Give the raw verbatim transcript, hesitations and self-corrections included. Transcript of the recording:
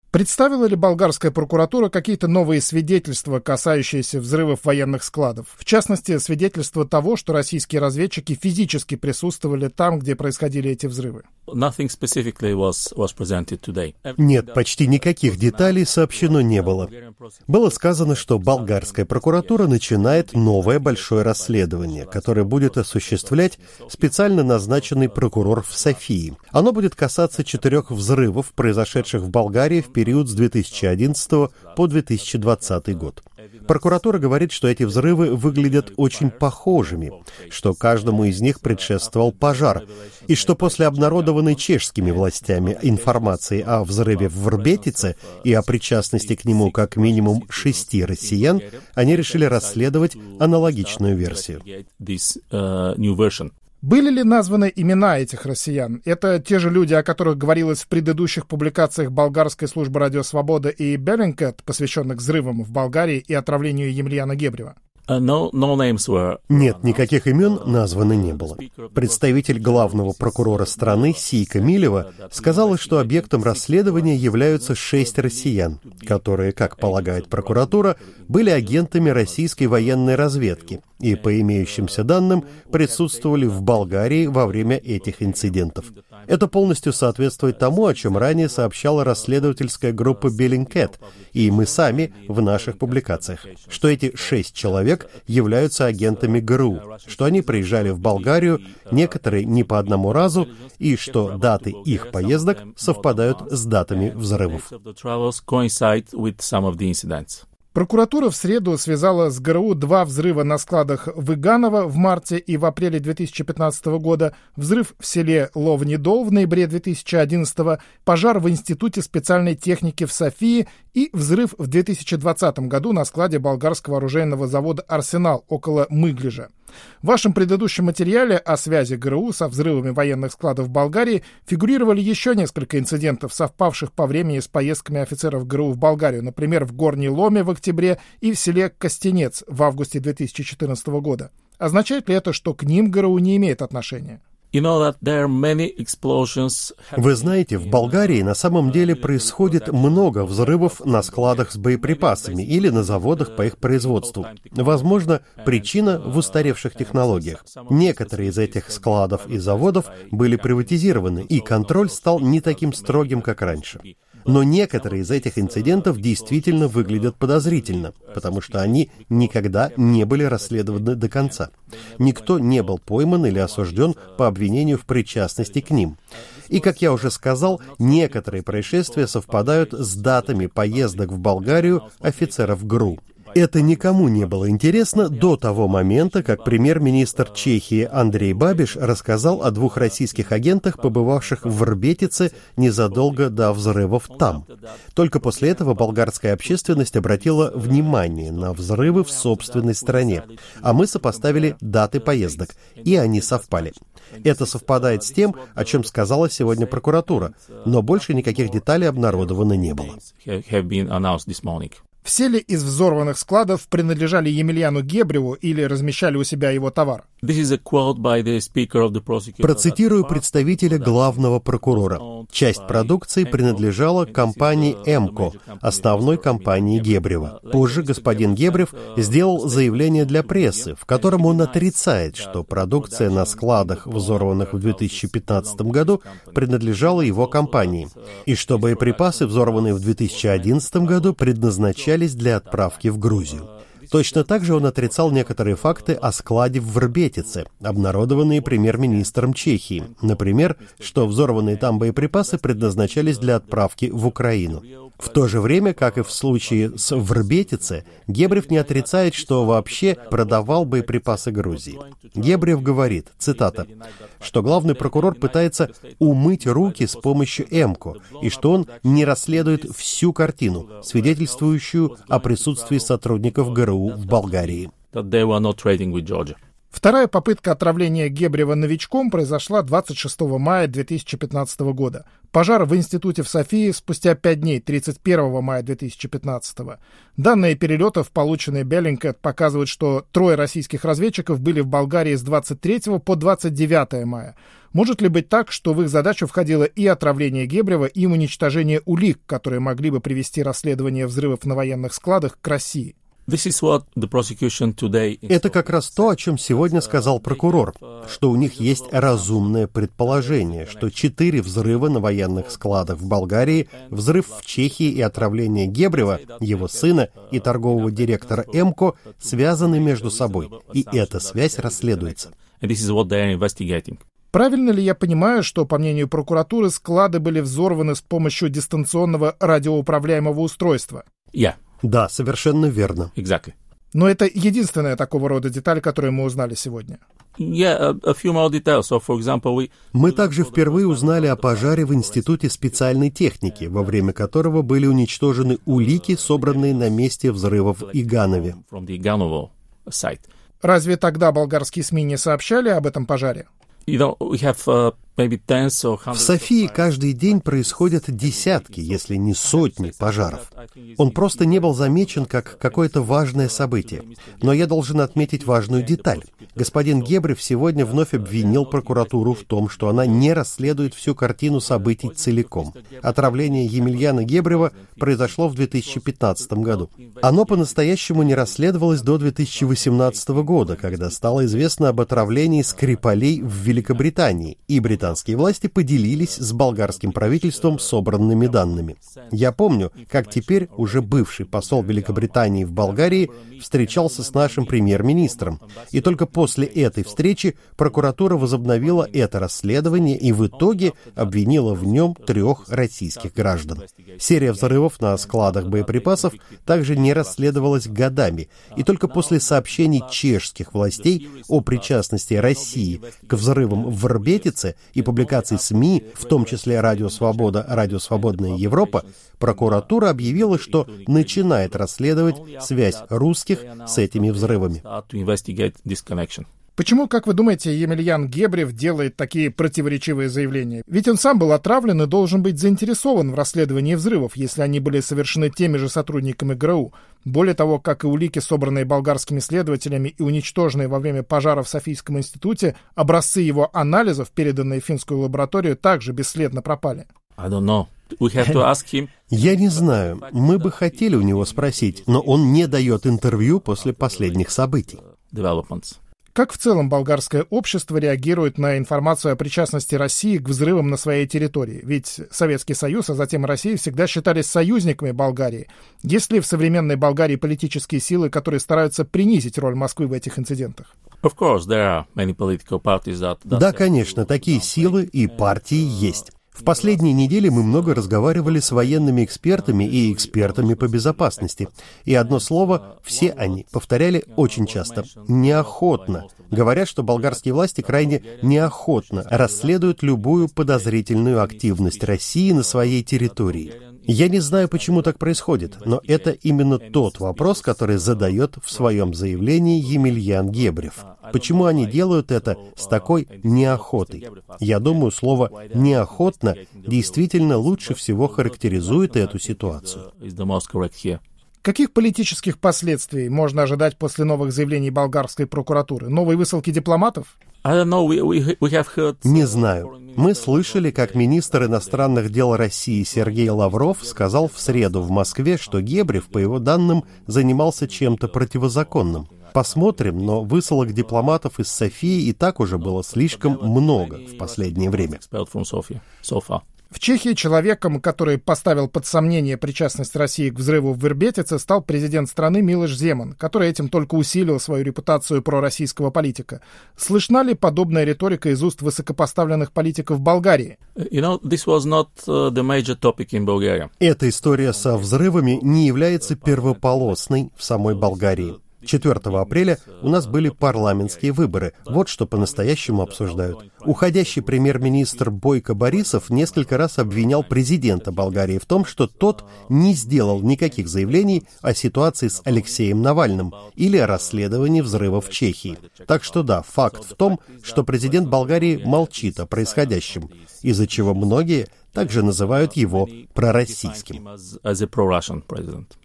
Представила ли болгарская прокуратура какие-то новые свидетельства, касающиеся взрывов военных складов? В частности, свидетельства того, что российские разведчики физически присутствовали там, где происходили эти взрывы? Нет, почти никаких деталей сообщено не было. Было сказано, что болгарская прокуратура начинает новое большое расследование, которое будет осуществлять специально назначенный прокурор в Софии. Оно будет касаться четырех взрывов, произошедших в Болгарии в период с две тысячи одиннадцатого по две тысячи двадцатый год. Прокуратура говорит, что эти взрывы выглядят очень похожими, что каждому из них предшествовал пожар, и что после обнародованной чешскими властями информации о взрыве в Врбетице и о причастности к нему как минимум шести россиян, они решили расследовать аналогичную версию. Были ли названы имена этих россиян? Это те же люди, о которых говорилось в предыдущих публикациях болгарской службы «Радио Свобода» и Bellingcat, посвященных взрывам в Болгарии и отравлению Емельяна Гебрева? Нет, никаких имен названо не было. Представитель главного прокурора страны Сийка Милева сказала, что объектом расследования являются шесть россиян, которые, как полагает прокуратура, были агентами российской военной разведки и, по имеющимся данным, присутствовали в Болгарии во время этих инцидентов. Это полностью соответствует тому, о чем ранее сообщала расследовательская группа Bellingcat, и мы сами в наших публикациях, что эти шесть человек являются агентами ГРУ, что они приезжали в Болгарию, некоторые не по одному разу, и что даты их поездок совпадают с датами взрывов. Прокуратура в среду связала с ГРУ два взрыва на складах в Иганово в марте и в апреле две тысячи пятнадцатого года, взрыв в селе Ловнидол в ноябре две тысячи одиннадцатого, пожар в Институте специальной техники в Софии и взрыв в две тысячи двадцатом году на складе болгарского оружейного завода «Арсенал» около Мыглижа. В вашем предыдущем материале о связи ГРУ со взрывами военных складов в Болгарии фигурировали еще несколько инцидентов, совпавших по времени с поездками офицеров ГРУ в Болгарию, например, в Горней Ломе в октябре и в селе Костенец в августе две тысячи четырнадцатого года. Означает ли это, что к ним ГРУ не имеет отношения? Вы знаете, в Болгарии на самом деле происходит много взрывов на складах с боеприпасами или на заводах по их производству. Возможно, причина в устаревших технологиях. Некоторые из этих складов и заводов были приватизированы, и контроль стал не таким строгим, как раньше. Но некоторые из этих инцидентов действительно выглядят подозрительно, потому что они никогда не были расследованы до конца. Никто не был пойман или осужден по обвинению в причастности к ним. И, как я уже сказал, некоторые происшествия совпадают с датами поездок в Болгарию офицеров ГРУ. Это никому не было интересно до того момента, как премьер-министр Чехии Андрей Бабиш рассказал о двух российских агентах, побывавших в Врбетице незадолго до взрывов там. Только после этого болгарская общественность обратила внимание на взрывы в собственной стране, а мы сопоставили даты поездок, и они совпали. Это совпадает с тем, о чем сказала сегодня прокуратура, но больше никаких деталей обнародовано не было. Все ли из взорванных складов принадлежали Емельяну Гебреву или размещали у себя его товар? Процитирую представителя главного прокурора. Часть продукции принадлежала компании «Эмко», основной компании Гебрева. Позже господин Гебрев сделал заявление для прессы, в котором он отрицает, что продукция на складах, взорванных в две тысячи пятнадцатом году, принадлежала его компании, и что боеприпасы, взорванные в две тысячи одиннадцатом году, предназначались для отправки в Грузию. Точно так же он отрицал некоторые факты о складе в Врбетице, обнародованные премьер-министром Чехии. Например, что взорванные там боеприпасы предназначались для отправки в Украину. В то же время, как и в случае с Врбетице, Гебрев не отрицает, что вообще продавал боеприпасы Грузии. Гебрев говорит, цитата, что главный прокурор пытается умыть руки с помощью Эмко, и что он не расследует всю картину, свидетельствующую о присутствии сотрудников ГРУ в Болгарии. Вторая попытка отравления Гебрева новичком произошла двадцать шестого мая две тысячи пятнадцатого года. Пожар в институте в Софии спустя пять дней, тридцать первого мая две тысячи пятнадцатого. Данные перелетов, полученные Bellingcat, показывают, что трое российских разведчиков были в Болгарии с двадцать третьего по двадцать девятое мая. Может ли быть так, что в их задачу входило и отравление Гебрева, и уничтожение улик, которые могли бы привести расследование взрывов на военных складах к России? Это как раз то, о чем сегодня сказал прокурор, что у них есть разумное предположение, что четыре взрыва на военных складах в Болгарии, взрыв в Чехии и отравление Гебрева, его сына и торгового директора ЭМКО связаны между собой, и эта связь расследуется. Правильно ли я понимаю, что, по мнению прокуратуры, склады были взорваны с помощью дистанционного радиоуправляемого устройства? Yeah. Да, совершенно верно. Exactly. Но это единственная такого рода деталь, которую мы узнали сегодня. Yeah, a, a few more details. So, for example, we... Мы также впервые узнали о пожаре в Институте специальной техники, во время которого были уничтожены улики, собранные на месте взрыва в Иганове. From the Iganovo site. Разве тогда болгарские СМИ не сообщали об этом пожаре? You know, we have, uh, maybe tens or hundreds В Софии каждый день происходят десятки, если не сотни пожаров. Он просто не был замечен как какое-то важное событие. Но я должен отметить важную деталь. Господин Гебрев сегодня вновь обвинил прокуратуру в том, что она не расследует всю картину событий целиком. Отравление Емельяна Гебрева произошло в две тысячи пятнадцатом году. Оно по-настоящему не расследовалось до две тысячи восемнадцатого года, когда стало известно об отравлении Скрипалей в Великобритании, и британские власти поделились с болгарским правительством собранными данными. Я помню, как теперь уже бывший посол Великобритании в Болгарии встречался с нашим премьер-министром, и только после этой встречи прокуратура возобновила это расследование и в итоге обвинила в нем трех российских граждан. Серия взрывов на складах боеприпасов также не расследовалась годами, и только после сообщений чешских властей о причастности России к взрывам в Врбетице и публикаций СМИ, в том числе «Радио Свобода», «Радио Свободная Европа», прокуратура объявила, что начинает расследовать связь русских с этими взрывами. Почему, как вы думаете, Емельян Гебрев делает такие противоречивые заявления? Ведь он сам был отравлен и должен быть заинтересован в расследовании взрывов, если они были совершены теми же сотрудниками ГРУ. Более того, как и улики, собранные болгарскими следователями и уничтоженные во время пожара в Софийском институте, образцы его анализов, переданные в финскую лабораторию, также бесследно пропали. I don't know. We have to ask him. Я не знаю. Мы бы хотели у него спросить, но он не дает интервью после последних событий. Developments. Как в целом болгарское общество реагирует на информацию о причастности России к взрывам на своей территории? Ведь Советский Союз, а затем Россия всегда считались союзниками Болгарии. Есть ли в современной Болгарии политические силы, которые стараются принизить роль Москвы в этих инцидентах? Of course, there are many political parties that, that... Да, конечно, такие силы и партии есть. В последние недели мы много разговаривали с военными экспертами и экспертами по безопасности. И одно слово, все они повторяли очень часто – неохотно. Говорят, что болгарские власти крайне неохотно расследуют любую подозрительную активность России на своей территории. Я не знаю, почему так происходит, но это именно тот вопрос, который задает в своем заявлении Емельян Гебрев. Почему они делают это с такой неохотой? Я думаю, слово «неохотно» действительно лучше всего характеризует эту ситуацию. Каких политических последствий можно ожидать после новых заявлений болгарской прокуратуры? Новые высылки дипломатов? Не знаю. Мы слышали, как министр иностранных дел России Сергей Лавров сказал в среду в Москве, что Гебрев, по его данным, занимался чем-то противозаконным. Посмотрим, но высылок дипломатов из Софии и так уже было слишком много в последнее время. В Чехии человеком, который поставил под сомнение причастность России к взрыву в Врбетице, стал президент страны Милош Земан, который этим только усилил свою репутацию пророссийского политика. Слышна ли подобная риторика из уст высокопоставленных политиков Болгарии? You know, this was not uh, the major topic in Bulgaria. Эта история со взрывами не является первополосной в самой Болгарии. четвёртого апреля у нас были парламентские выборы. Вот что по-настоящему обсуждают. Уходящий премьер-министр Бойко Борисов несколько раз обвинял президента Болгарии в том, что тот не сделал никаких заявлений о ситуации с Алексеем Навальным или о расследовании взрыва в Чехии. Так что да, факт в том, что президент Болгарии молчит о происходящем, из-за чего многие также называют его пророссийским.